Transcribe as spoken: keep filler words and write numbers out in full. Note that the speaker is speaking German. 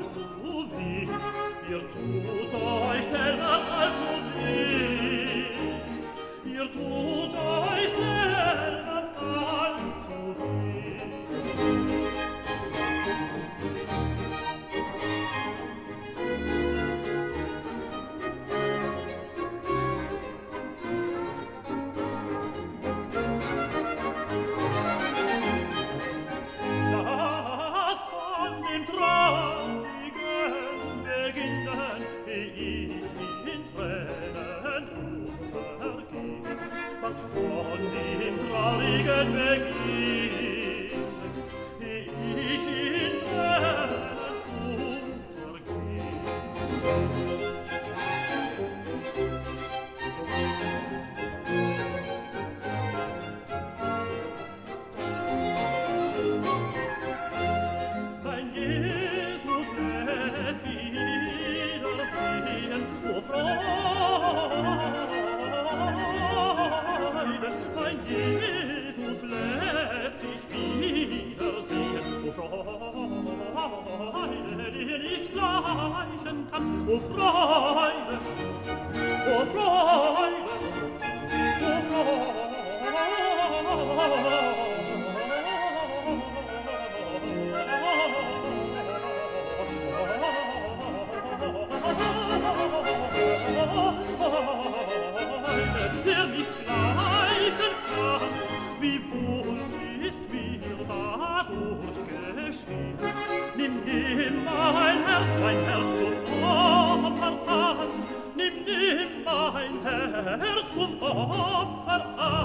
allzu weh. Ihr tut euch selber allzu weh. Ihr tut euch selber allzu weh. Lasst von dem Traurigen beginnen, ehe ich in Tränen untergehe. Was von dem Traurigen beginnt, ehe ich in Tränen untergehe. Wenn Jesus lässt wiedersehen, o Freude, mein Jesus lässt sich wiedersehen, o Freude, die nicht gleichen kann, o Freude, o Freude, o der nichts gleichen kann, wie wohl ist mir dadurch geschehen. Nimm, nimm mein Herz, mein Herz zum Opfer an, nimm, nimm mein Herz zum Opfer an.